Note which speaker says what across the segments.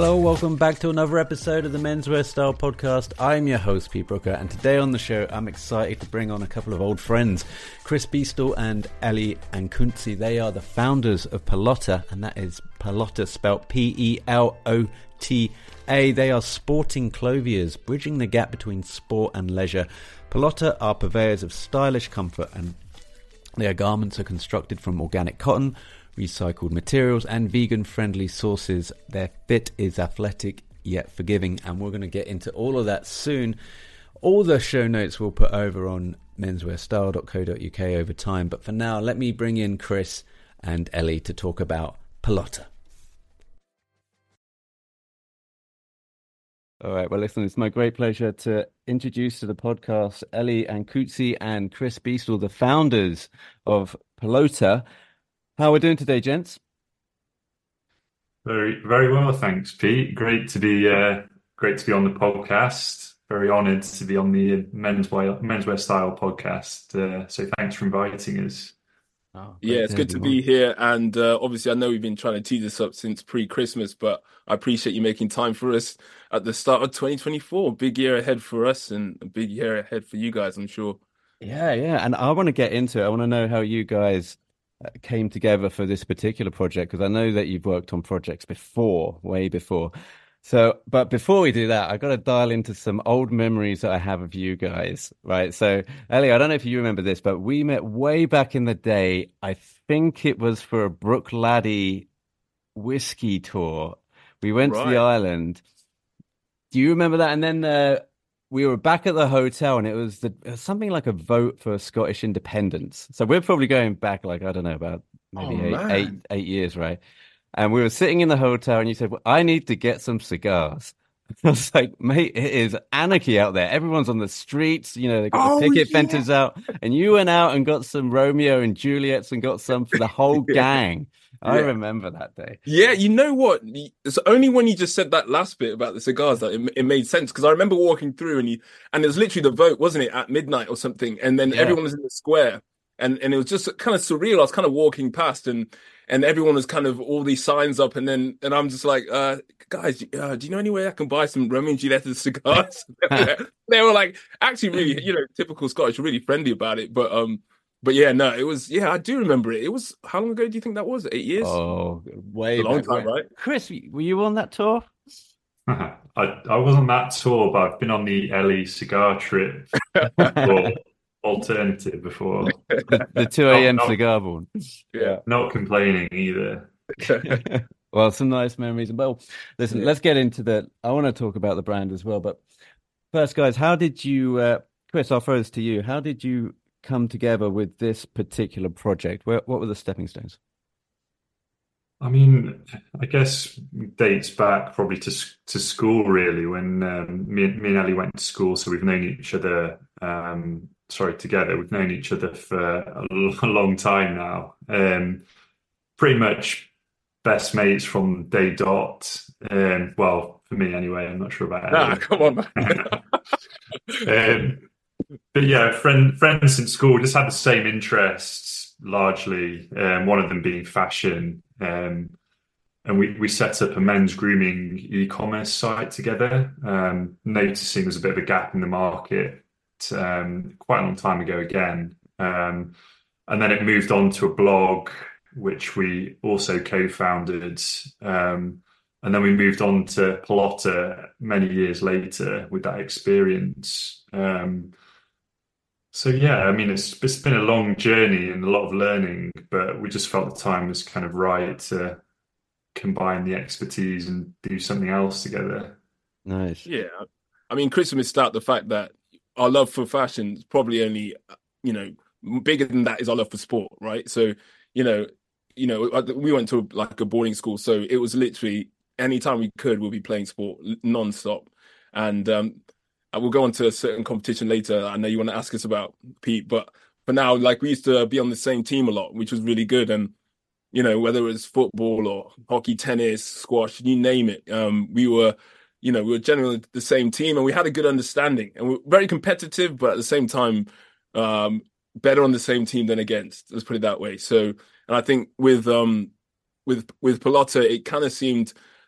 Speaker 1: Hello, welcome back to another episode of the Menswear Style Podcast. I'm your host, Pete Brooker, and today on the show, I'm excited to bring on a couple of old friends, Chris Beestall and Ellie Ankudsi. They are the founders of Pelota, and that is Pelota spelt Pelota. They are sporting clothiers, bridging the gap between sport and leisure. Pelota are purveyors of stylish comfort, and their garments are constructed from organic cotton, recycled materials and vegan-friendly sources. Their fit is athletic yet forgiving, and we're going to get into all of that soon. All the show notes we'll put over on menswearstyle.co.uk over time, but for now, let me bring in Chris and Ellie to talk about Pelota. All right, well, listen, it's my great pleasure to introduce to the podcast Ellie Ankudsi and Chris Beestall, the founders of Pelota. How are we doing today, gents?
Speaker 2: Very, very well, thanks, Pete. Great to be on the podcast. Very honoured to be on the Menswear Style podcast. So thanks for inviting us.
Speaker 3: Oh, yeah, it's good to be here. And obviously, I know we've been trying to tee this up since pre-Christmas, but I appreciate you making time for us at the start of 2024. Big year ahead for us and a big year ahead for you guys, I'm sure.
Speaker 1: Yeah. And I want to get into it. I want to know how you guys came together for this particular project, because I know that you've worked on projects before, way before. So, but before we do that, I've got to dial into some old memories that I have of you guys, right? So, Ellie, I don't know if you remember this, but we met way back in the day. I think it was for a Bruichladdich whiskey tour. We went to the island. Do you remember that? And then we were back at the hotel, and it was something like a vote for Scottish independence. So we're probably going back, like, I don't know, about maybe eight years, right? And we were sitting in the hotel, and you said, well, I need to get some cigars. I was like, mate, it is anarchy out there. Everyone's on the streets, you know, they've got the picket fences out. And you went out and got some Romeo and Juliets and got some for the whole gang. I remember that day.
Speaker 3: Yeah, you know what? It's only when you just said that last bit about the cigars that it made sense. Because I remember walking through and it was literally the vote, wasn't it, at midnight or something? And then everyone was in the square. And it was just kind of surreal. I was kind of walking past and everyone was kind of all these signs up. And I'm just like, guys, do you know any way I can buy some Romeo and Juliet cigars? They were like, actually really, you know, typical Scottish, really friendly about it. But yeah, no, it was, I do remember it. It was, how long ago do you think that was? 8 years?
Speaker 1: Oh, way
Speaker 3: a long time, right?
Speaker 1: Chris, were you on that tour?
Speaker 2: I was on that tour, but I've been on the Ellie cigar trip or alternative before.
Speaker 1: The 2 a.m. cigar one.
Speaker 3: Yeah.
Speaker 2: Not complaining either.
Speaker 1: Well, some nice memories. Well, listen, let's get into I want to talk about the brand as well. But first, guys, how did you, Chris, I'll throw this to you. How did you come together with this particular project? What were the stepping stones?
Speaker 2: I mean, I guess dates back probably to school, really, when me and Ellie went to school. So we've known each other, together. We've known each other for a long time now. Pretty much best mates from day dot. Well, for me anyway. I'm not sure about Ellie.
Speaker 3: Come on,
Speaker 2: man. But yeah, friends in school, just had the same interests largely. One of them being fashion, and we set up a men's grooming e-commerce site together. Noticing there's a bit of a gap in the market quite a long time ago again, and then it moved on to a blog which we also co-founded. And then we moved on to Pelota many years later with that experience. So yeah, I mean, it's been a long journey and a lot of learning, but we just felt the time was kind of right to combine the expertise and do something else together.
Speaker 1: Nice.
Speaker 3: Yeah. I mean, Chris missed out the fact that our love for fashion is probably only, bigger than that is our love for sport, right? So, we went to like a boarding school, so it was literally anytime we could, we'll be playing sport non-stop. And we'll go on to a certain competition later. I know you want to ask us about, Pete, but for now, like, we used to be on the same team a lot, which was really good. And, whether it was football or hockey, tennis, squash, you name it, we were generally the same team, and we had a good understanding, and we're very competitive, but at the same time, better on the same team than against. Let's put it that way. So, and I think with Pelota, it kind of seemed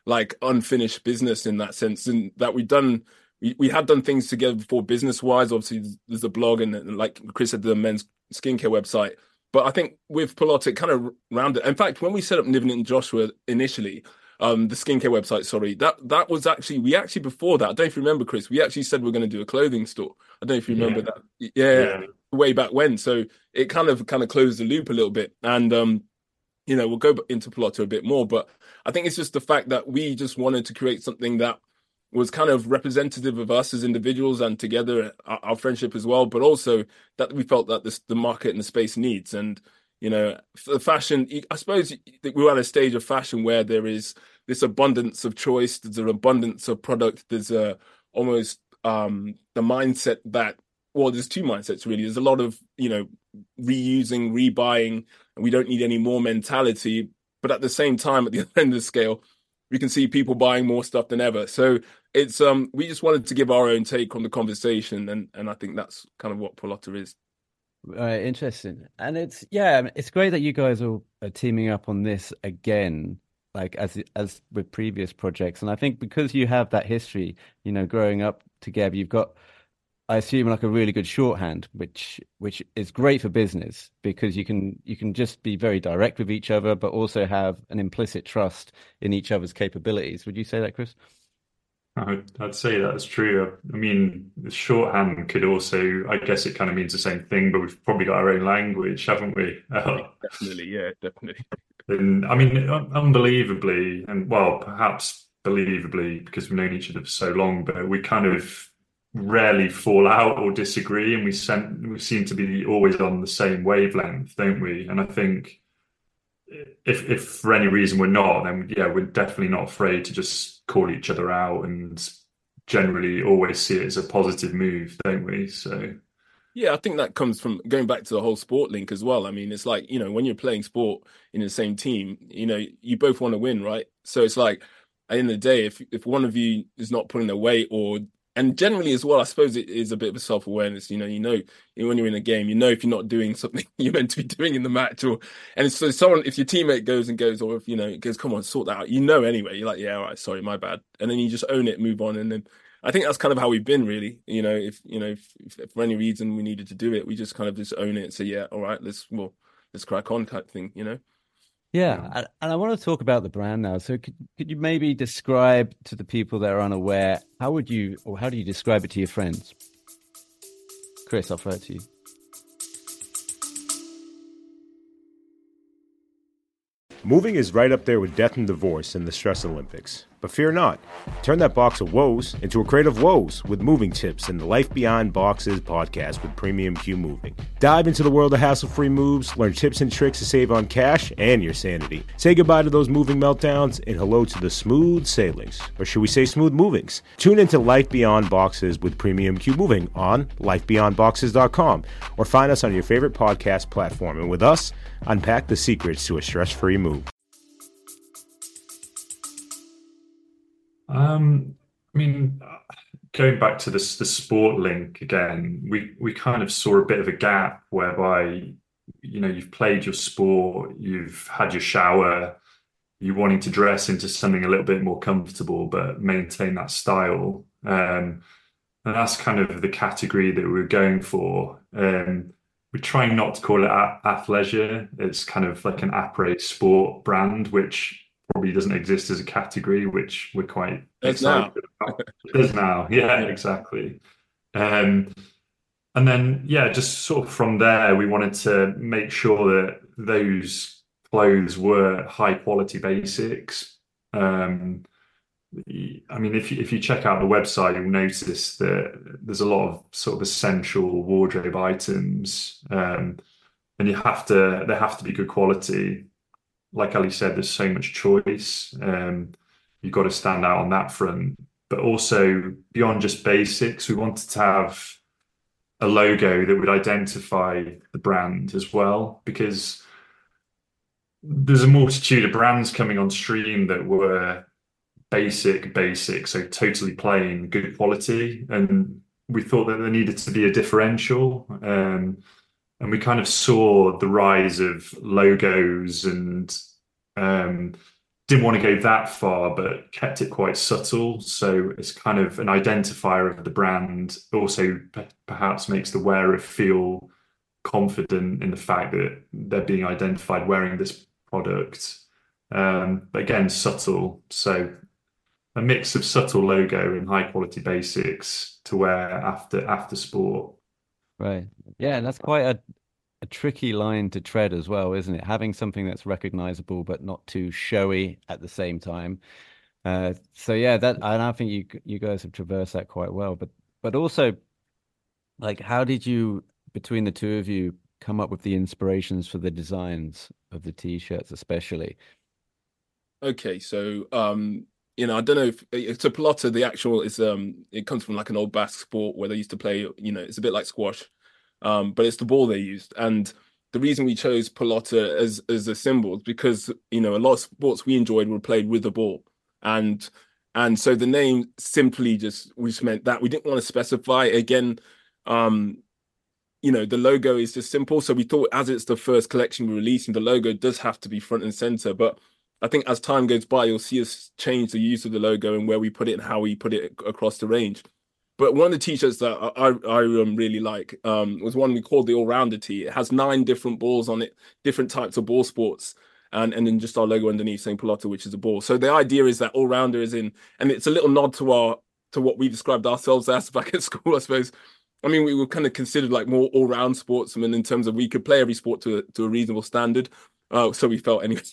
Speaker 3: like unfinished business in that sense, and that we had done things together before business wise. Obviously, there's a blog and like Chris said, the men's skincare website. But I think with Pilotta, it kind of rounded. In fact, when we set up Niven and Joshua initially, the skincare website, sorry, that was actually before that. I don't know if you remember, Chris. We actually said we're going to do a clothing store. I don't know if you remember that. Yeah, way back when. So it kind of closed the loop a little bit, and we'll go into Pilotta a bit more. But I think it's just the fact that we just wanted to create something that was kind of representative of us as individuals and together our friendship as well, but also that we felt that the market and the space needs. And for fashion, I suppose we're at a stage of fashion where there is this abundance of choice, there's an abundance of product, there's almost the mindset that, well, there's two mindsets really. There's a lot of reusing, rebuying, and we don't need any more mentality. But at the same time, at the other end of the scale, we can see people buying more stuff than ever. So it's we just wanted to give our own take on the conversation, and I think that's kind of what Pilotta is.
Speaker 1: Interesting. And it's great that you guys are teaming up on this again, like as with previous projects. And I think because you have that history, growing up together, you've got, I assume, like a really good shorthand, which is great for business because you can just be very direct with each other, but also have an implicit trust in each other's capabilities. Would you say that, Chris?
Speaker 2: I'd say that's true. I mean, the shorthand could also, I guess it kind of means the same thing, but we've probably got our own language, haven't we?
Speaker 3: Definitely, yeah, definitely.
Speaker 2: And I mean, unbelievably, and well, perhaps believably, because we've known each other for so long, but we kind of rarely fall out or disagree, and we seem to be always on the same wavelength, don't we? And I think if for any reason we're not, then we're definitely not afraid to just call each other out, and generally always see it as a positive move, don't we? So
Speaker 3: yeah, I think that comes from going back to the whole sport link as well. I mean, it's like, when you're playing sport in the same team, you both want to win, right? So it's like, at the end of the day, if one of you is not pulling their weight, and generally as well, I suppose it is a bit of a self-awareness. When you're in a game, if you're not doing something you're meant to be doing in the match, and so if your teammate goes, or if it goes, come on, sort that out. Anyway, you're like, yeah, all right, sorry, my bad, and then you just own it, move on, and then I think that's kind of how we've been really. If for any reason we needed to do it, we just kind of just own it and say, yeah, all right, let's crack on, type thing.
Speaker 1: Yeah, and I want to talk about the brand now. So could you maybe describe to the people that are unaware, how do you describe it to your friends? Chris, I'll throw it to you.
Speaker 4: Moving is right up there with death and divorce in the Stress Olympics. But fear not. Turn that box of woes into a crate of woes with moving tips in the Life Beyond Boxes podcast with Premium Q Moving. Dive into the world of hassle-free moves, learn tips and tricks to save on cash and your sanity. Say goodbye to those moving meltdowns and hello to the smooth sailings. Or should we say smooth movings? Tune into Life Beyond Boxes with Premium Q Moving on lifebeyondboxes.com or find us on your favorite podcast platform. And with us, unpack the secrets to a stress-free move.
Speaker 2: I mean, going back to the sport link again, we kind of saw a bit of a gap whereby, you've played your sport, you've had your shower, you're wanting to dress into something a little bit more comfortable, but maintain that style. And that's kind of the category that we're going for. We're trying not to call it athleisure. It's kind of like an après sport brand, which probably doesn't exist as a category, which we're quite excited about. It does now. Yeah, exactly. And then, just sort of from there, we wanted to make sure that those clothes were high quality basics. I mean, if you check out the website, you'll notice that there's a lot of sort of essential wardrobe items, and they have to be good quality. Like Ali said, there's so much choice. You've got to stand out on that front. But also, beyond just basics, we wanted to have a logo that would identify the brand as well, because there's a multitude of brands coming on stream that were basic, so totally plain, good quality. And we thought that there needed to be a differential. And we kind of saw the rise of logos and didn't want to go that far, but kept it quite subtle. So it's kind of an identifier of the brand. Also, perhaps makes the wearer feel confident in the fact that they're being identified wearing this product. But again, subtle. So a mix of subtle logo and high quality basics to wear after sport.
Speaker 1: Right. Yeah, and that's quite a tricky line to tread as well, isn't it? Having something that's recognizable but not too showy at the same time. So yeah, that and I think you guys have traversed that quite well. But also, like, how did you, between the two of you, come up with the inspirations for the designs of the t-shirts, especially?
Speaker 3: Okay, so I don't know if it's a Pelota. The actual is it comes from like an old Basque sport where they used to play. It's a bit like squash, but it's the ball they used. And the reason we chose Pelota as a symbol is because a lot of sports we enjoyed were played with the ball, and so the name simply we just meant that we didn't want to specify again. The logo is just simple. So we thought, as it's the first collection we're releasing, the logo does have to be front and center. But I think as time goes by, you'll see us change the use of the logo and where we put it and how we put it across the range. But one of the t-shirts that I really like was one we called the All-Rounder tee. It has 9 different balls on it, different types of ball sports, and then just our logo underneath saying Pelota, which is a ball. So the idea is that All-Rounder is in, and it's a little nod to what we described ourselves as back at school, I suppose. I mean, we were kind of considered like more all-round sportsmen in terms of we could play every sport to a reasonable standard. So we felt anyway.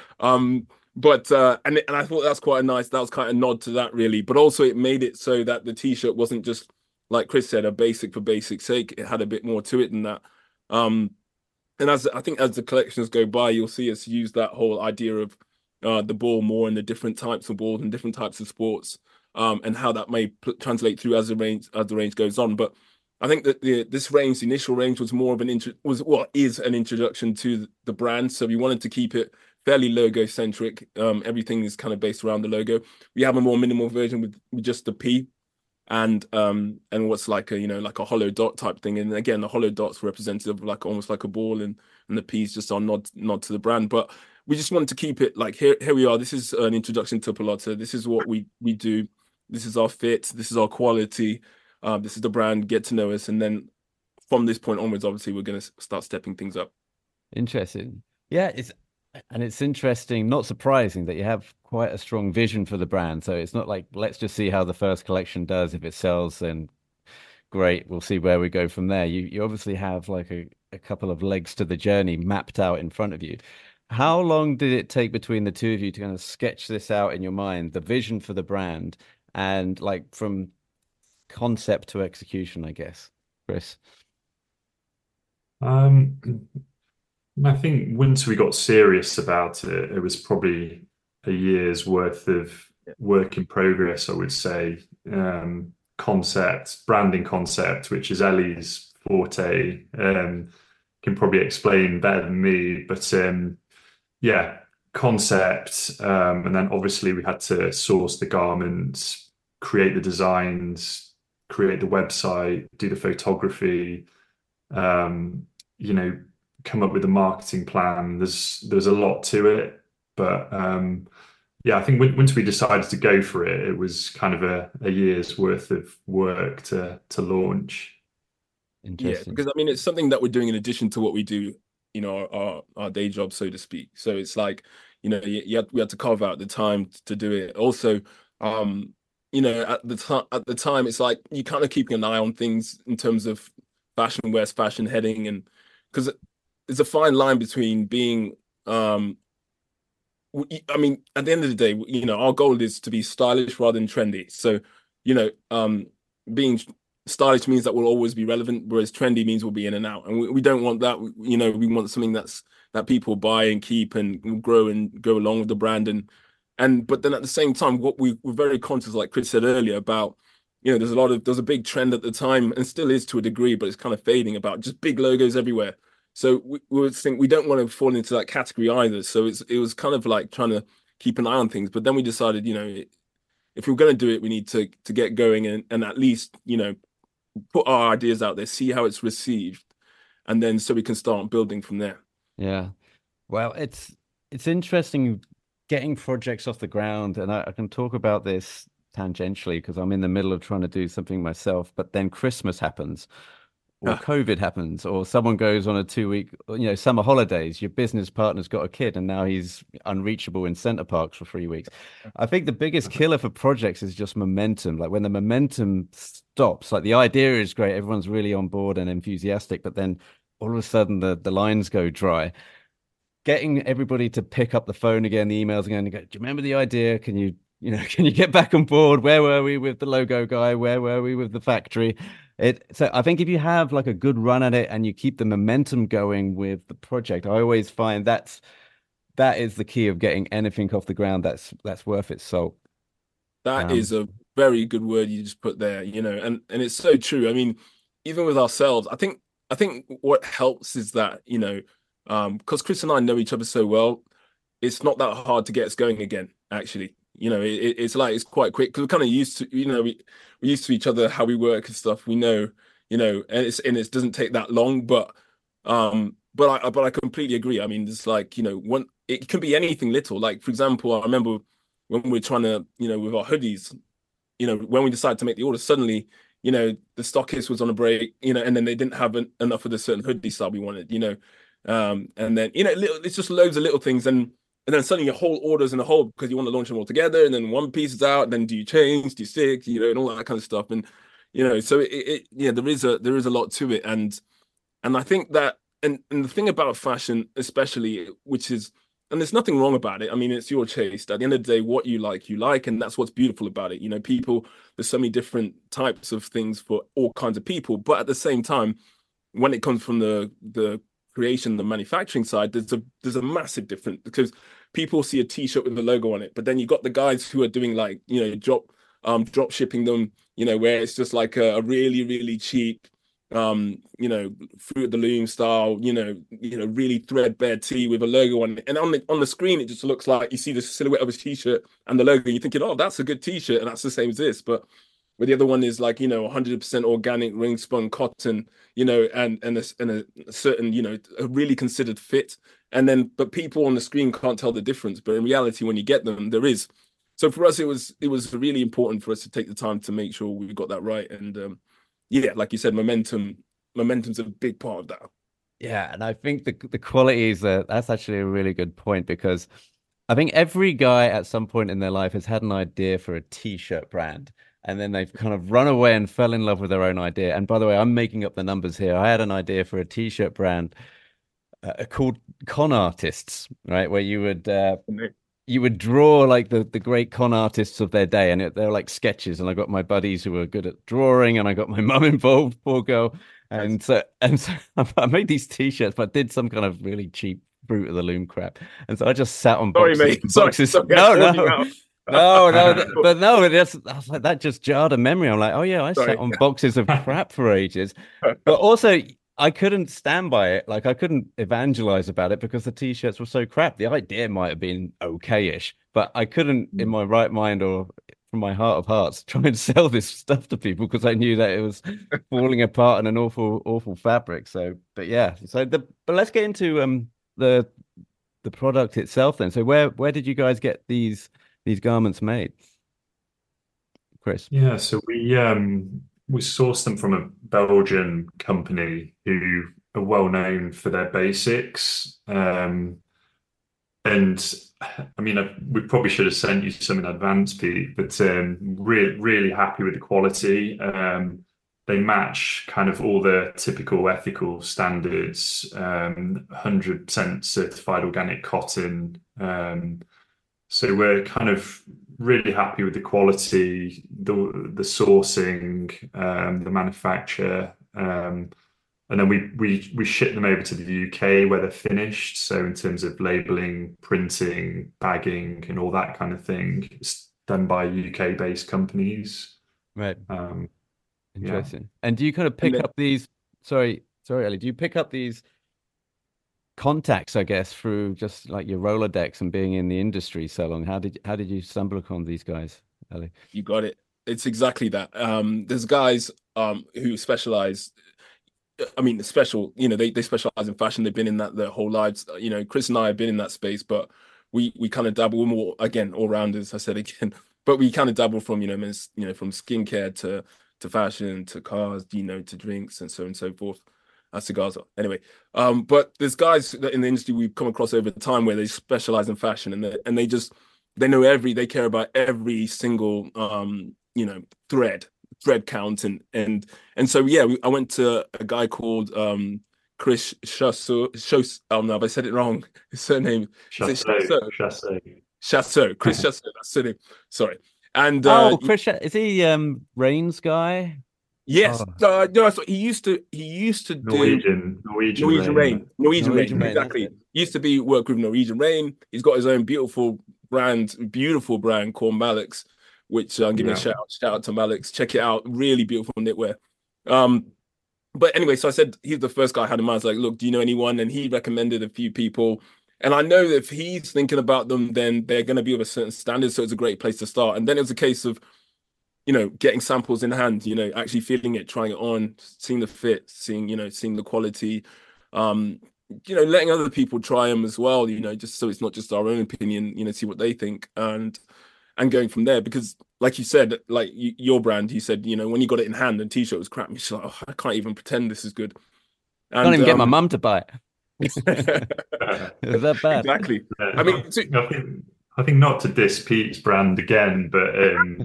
Speaker 3: But and I thought that was quite a nod to that really. But also it made it so that the t-shirt wasn't just, like Chris said, a basic for basic's sake. It had a bit more to it than that. And as the collections go by, you'll see us use that whole idea of the ball more and the different types of balls and different types of sports, and how that may translate through as the range goes on. But I think that this range, the initial range, was more of is an introduction to the brand. So we wanted to keep it fairly logo centric. Everything is kind of based around the logo. We have a more minimal version with just the P and what's like a hollow dot type thing. And again, the hollow dot's representative of like almost like a ball, and the P's just our nod to the brand. But we just wanted to keep it like here we are. This is an introduction to Pelota. This is what we do. This is our fit. This is our quality. This is the brand, get to know us. And then from this point onwards, obviously, we're going to start stepping things up.
Speaker 1: Interesting. Yeah, it's interesting, not surprising that you have quite a strong vision for the brand. So it's not like, let's just see how the first collection does. If it sells, then great. We'll see where we go from there. You obviously have like a couple of legs to the journey mapped out in front of you. How long did it take between the two of you to kind of sketch this out in your mind, the vision for the brand, and like from concept to execution, I guess, Chris?
Speaker 2: I think once we got serious about it, it was probably a year's worth of work in progress, I would say. Branding concept, which is Ellie's forte, can probably explain better than me. But yeah, concept, and then obviously we had to source the garments, create the designs, create the website, do the photography, come up with a marketing plan. There's a lot to it, but yeah, I think once we decided to go for it, it was kind of a year's worth of work to launch.
Speaker 3: Yeah, because I mean, it's something that we're doing in addition to what we do, our day job, so to speak. So it's like, we had to carve out the time to do it. Also, at the time, it's like you kind of keeping an eye on things in terms of fashion, where's fashion heading, and because there's a fine line between being, I mean, at the end of the day, our goal is to be stylish rather than trendy. So, being stylish means that we'll always be relevant, whereas trendy means we'll be in and out. And we don't want that. We want something that people buy and keep and grow and go along with the brand. But then at the same time, what we're very conscious, like Chris said earlier, about, there's a big trend at the time, and still is to a degree, but it's kind of fading, about just big logos everywhere. So we think we don't want to fall into that category either. So it was kind of like trying to keep an eye on things. But then we decided, if we're going to do it, we need to get going and at least, put our ideas out there, see how it's received, and then so we can start building from there.
Speaker 1: Yeah. Well, it's interesting getting projects off the ground, and I can talk about this tangentially because I'm in the middle of trying to do something myself, but then Christmas happens, or COVID happens, or someone goes on a 2-week, summer holidays. Your business partner's got a kid, and now he's unreachable in Center Parcs for 3 weeks. I think the biggest killer for projects is just momentum. Like when the momentum stops, like the idea is great, everyone's really on board and enthusiastic, but then all of a sudden the lines go dry. Getting everybody to pick up the phone again, the emails again, and go, do you remember the idea? Can you get back on board? Where were we with the logo guy? Where were we with the factory? So I think if you have like a good run at it and you keep the momentum going with the project, I always find that is the key of getting anything off the ground that's worth its salt.
Speaker 3: That is a very good word you just put there, and it's so true. I mean, even with ourselves, I think what helps is that, because Chris and I know each other so well, it's not that hard to get us going again, actually. It's like it's quite quick because we're kind of used to, we're used to each other, how we work and stuff. We know, and it doesn't take that long. But I completely agree. I mean, it's like it can be anything little. Like for example, I remember when we were trying to, with our hoodies, when we decided to make the order, suddenly, the stockist was on a break, and then they didn't have enough of the certain hoodie style we wanted, and then it's just loads of little things and then suddenly your whole order's in a hole because you want to launch them all together. And then one piece is out. Then do you change? Do you stick? And all that kind of stuff. And so there is a lot to it. And I think that and the thing about fashion, especially, which is, and there's nothing wrong about it. I mean, it's your taste. At the end of the day, what you like, and that's what's beautiful about it. People, there's so many different types of things for all kinds of people. But at the same time, when it comes from the creation, the manufacturing side, there's a massive difference because people see a t-shirt with the logo on it, but then you got the guys who are doing like drop shipping them, where it's just like a really, really cheap Fruit of the Loom style, really threadbare tee with a logo on it, and on the screen it just looks like you see the silhouette of a t-shirt and the logo, and you're thinking, oh, that's a good t-shirt, and that's the same as this. But where the other one is like 100% organic ring spun cotton, and a certain a really considered fit, but people on the screen can't tell the difference, but in reality when you get them there is. So for us it was really important for us to take the time to make sure we got that right. And like you said, momentum's a big part of that.
Speaker 1: Yeah, and I think the quality is that's actually a really good point, because I think every guy at some point in their life has had an idea for a t-shirt brand, and then they've kind of run away and fell in love with their own idea. And by the way, I'm making up the numbers here. I had an idea for a t-shirt brand called Con Artists, right? Where you would draw like the great con artists of their day, and they're like sketches. And I got my buddies who were good at drawing, and I got my mum involved, poor girl. And so I made these t-shirts, but did some kind of really cheap Fruit of the Loom crap. And so I just sat on boxes.
Speaker 3: Sorry, mate.
Speaker 1: Boxes.
Speaker 3: Sorry,
Speaker 1: No, but no, I was like, that just jarred a memory. I'm like, oh yeah, I sat on boxes of crap for ages, but also I couldn't stand by it. Like I couldn't evangelize about it because the t-shirts were so crap. The idea might have been okay-ish, but I couldn't, in my right mind or from my heart of hearts, try and sell this stuff to people because I knew that it was falling apart in an awful fabric. So, but yeah, but let's get into the product itself then. So where did you guys get these garments made, Chris?
Speaker 2: Yeah, so we sourced them from a Belgian company who are well known for their basics. And I mean, we probably should have sent you some in advance, Pete, but really happy with the quality. They match kind of all the typical ethical standards, 100% certified organic cotton. So we're kind of really happy with the quality, the sourcing, the manufacture, and then we ship them over to the UK where they're finished. So in terms of labeling, printing, bagging, and all that kind of thing, it's done by UK-based companies.
Speaker 1: Right. Interesting. Yeah. And do you kind of pick up these? Sorry, Ellie. Do you pick up these contacts, I guess, through just like your Rolodex and being in the industry so long? How did you stumble upon these guys, Ellie?
Speaker 3: You got it. It's exactly that. There's guys who specialize. I mean, they specialize in fashion. They've been in that their whole lives. Chris and I have been in that space, but we kind of dabble more, again, all rounders, I said again, but we kind of dabble from, from skincare to fashion, to cars, to drinks and so on and so forth. Cigars. Anyway, but there's guys that in the industry we've come across over time where they specialize in fashion, and they care about every single thread count, and so yeah, I went to a guy called Chris Chassot. Oh no, I said it wrong. His surname
Speaker 2: Chassot.
Speaker 3: Chris Chassot. That's surname. Sorry. And
Speaker 1: Chris, is he Rain's guy?
Speaker 3: Yes. No, he used to
Speaker 2: Norwegian
Speaker 3: Rain. Exactly. He used to work with Norwegian Rain. He's got his own beautiful brand called Malix, which I'm giving a shout out to Malix. Check it out. Really beautiful knitwear. But anyway, so I said he's the first guy I had in mind. I was like, look, do you know anyone? And he recommended a few people. And I know that if he's thinking about them, then they're going to be of a certain standard. So it's a great place to start. And then it was a case of, getting samples in hand, actually feeling it, trying it on, seeing the fit, seeing the quality, letting other people try them as well, just so it's not just our own opinion, see what they think and going from there. Because like you said, like your brand, you said, when you got it in hand and t-shirt was crap, you're just like, oh, I can't even pretend this is good.
Speaker 1: And, I can't even get my mum to buy it. Is that bad?
Speaker 3: Exactly.
Speaker 2: I mean, I think not to diss Pete's brand again, but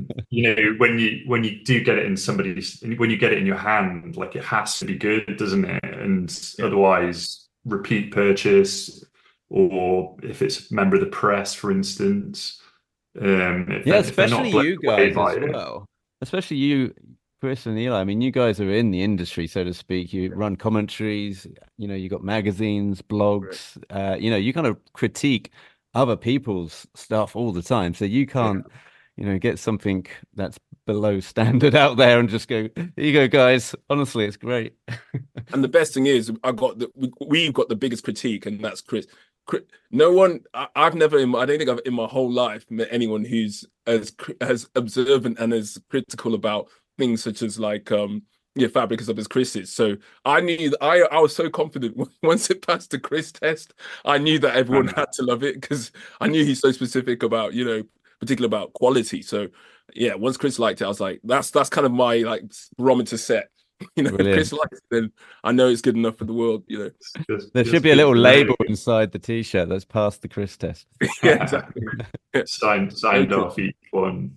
Speaker 2: when you do get it when you get it in your hand, like it has to be good, doesn't it? And otherwise, repeat purchase, or if it's a member of the press, for instance.
Speaker 1: Especially you guys as well. Especially you, Chris and Eli. I mean, you guys are in the industry, so to speak. You run commentaries. You got magazines, blogs. Right. You kind of critique other people's stuff all the time, so you can't get something that's below standard out there and just go, here you go, guys, honestly, it's great.
Speaker 3: And the best thing is we've got the biggest critique, and that's Chris. No one, I don't think I've in my whole life met anyone who's as observant and as critical about things such as like fabric as Chris is. So I knew that I was so confident once it passed the Chris test. I knew that everyone had to love it because I knew he's so specific about particular about quality. So yeah, once Chris liked it, I was like, that's kind of my like barometer set. If Chris likes it, then I know it's good enough for the world.
Speaker 1: There should be a little label inside the t-shirt that's passed the Chris test.
Speaker 3: Yeah, exactly.
Speaker 2: signed off each one.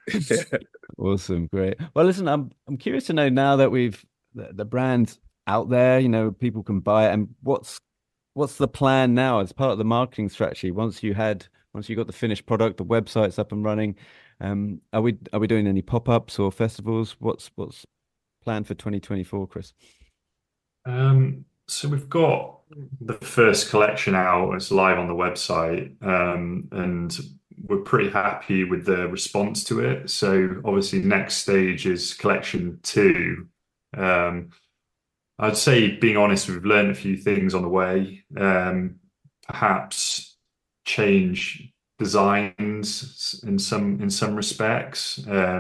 Speaker 1: Awesome, great. Well, listen, I'm curious to know now that we've the brand's out there, people can buy it, and what's the plan now as part of the marketing strategy? Once you got the finished product, the website's up and running, are we doing any pop-ups or festivals? What's planned for 2024, Chris?
Speaker 2: So we've got the first collection out. It's live on the website, and we're pretty happy with the response to it. So obviously next stage is collection 2. I'd say, being honest, we've learned a few things on the way. Perhaps change designs in some respects,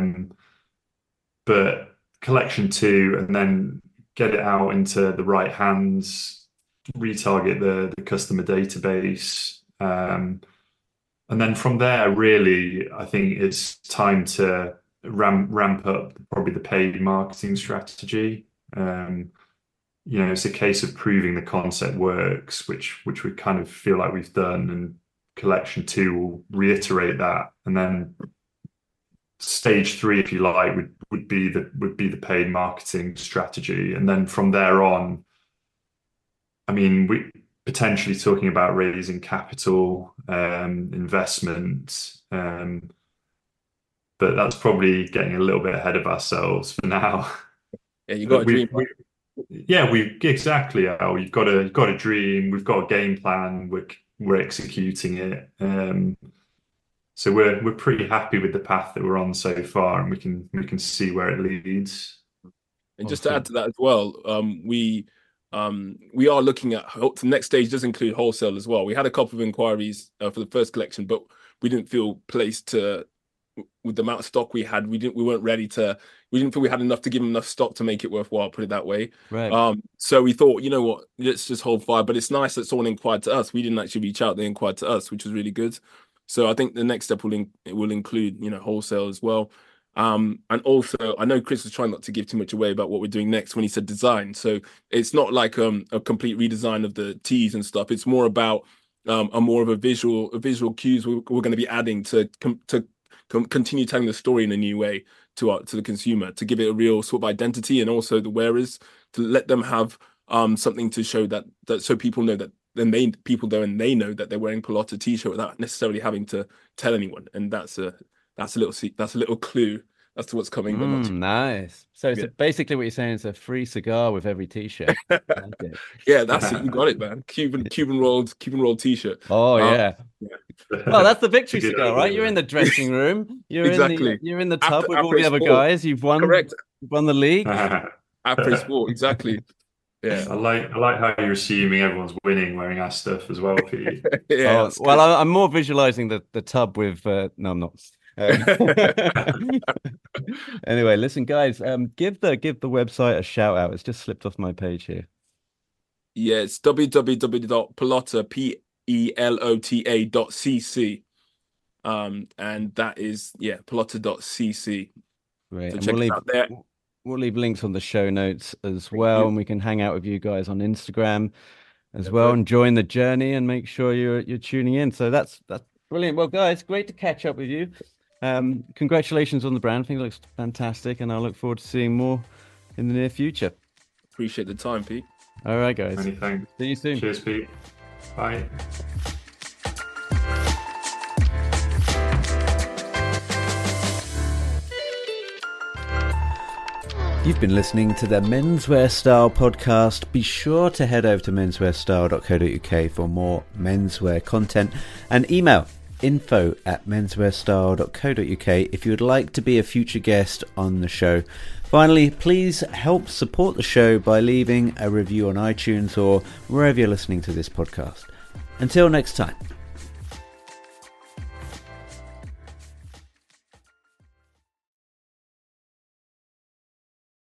Speaker 2: but collection 2, and then get it out into the right hands, retarget the customer database. And then from there, really, I think it's time to ramp up probably the paid marketing strategy. It's a case of proving the concept works, which we kind of feel like we've done, and collection 2 will reiterate that. And then stage 3, if you like, would be the paid marketing strategy. And then from there on, I mean, we potentially talking about raising capital, investment, but that's probably getting a little bit ahead of ourselves for now.
Speaker 3: Yeah, you got a dream.
Speaker 2: Exactly, Al. You've got a dream. We've got a game plan. We're executing it. So we're pretty happy with the path that we're on so far, and we can see where it leads.
Speaker 3: And just to add to that as well, we are looking at the next stage does include wholesale as well. We had a couple of inquiries for the first collection, but we didn't feel placed to with the amount of stock we had, we didn't think we had enough to give them enough stock to make it worthwhile, put it that way.
Speaker 1: Right.
Speaker 3: So we thought, you know what, let's just hold fire. But it's nice that someone inquired to us. We didn't actually reach out, they inquired to us, which was really good. So I think the next step will include, you know, wholesale as well. And also, I know Chris was trying not to give too much away about what we're doing next when he said design. So it's not like a complete redesign of the tees and stuff. It's more about a more of a visual cues we're going to be adding to continue telling the story in a new way to the consumer, to give it a real sort of identity, and also the wearers, to let them have something to show that so people know that. Then people go and they know that they're wearing Pilotta t-shirt without necessarily having to tell anyone, and that's a little clue as to what's coming. But not too
Speaker 1: nice. So it's basically what you're saying is a free cigar with every t-shirt.
Speaker 3: Yeah, that's it. You got it, man. Cuban rolled t-shirt.
Speaker 1: Oh yeah. Well, that's the victory cigar, right? You're in the dressing room. You're in the tub with all the other guys. You've won. Correct. You've won the league.
Speaker 3: Après Sport, exactly. Yeah,
Speaker 2: I like how you're assuming everyone's winning wearing our stuff as well, Pete.
Speaker 3: Yeah.
Speaker 1: Well, I'm more visualizing the tub with. No, I'm not. Anyway, listen, guys. Give the website a shout out. It's just slipped off my page here.
Speaker 3: Yeah, it's www.pelota.cc. And that is pelota.cc.
Speaker 1: Great.
Speaker 3: So
Speaker 1: and
Speaker 3: check it out there.
Speaker 1: We'll leave links on the show notes as well, and we can hang out with you guys on Instagram as well, and join the journey, and make sure you're tuning in. So that's brilliant. Well, guys, great to catch up with you. Congratulations on the brand. I think it looks fantastic, and I look forward to seeing more in the near future.
Speaker 3: Appreciate the time, Pete.
Speaker 1: All right, guys.
Speaker 2: Many thanks.
Speaker 1: See you soon.
Speaker 2: Cheers, Pete. Bye.
Speaker 1: You've been listening to the Menswear Style podcast. Be sure to head over to menswearstyle.co.uk for more menswear content, and email info@menswearstyle.co.uk if you would like to be a future guest on the show. Finally, please help support the show by leaving a review on iTunes or wherever you're listening to this podcast. Until next time.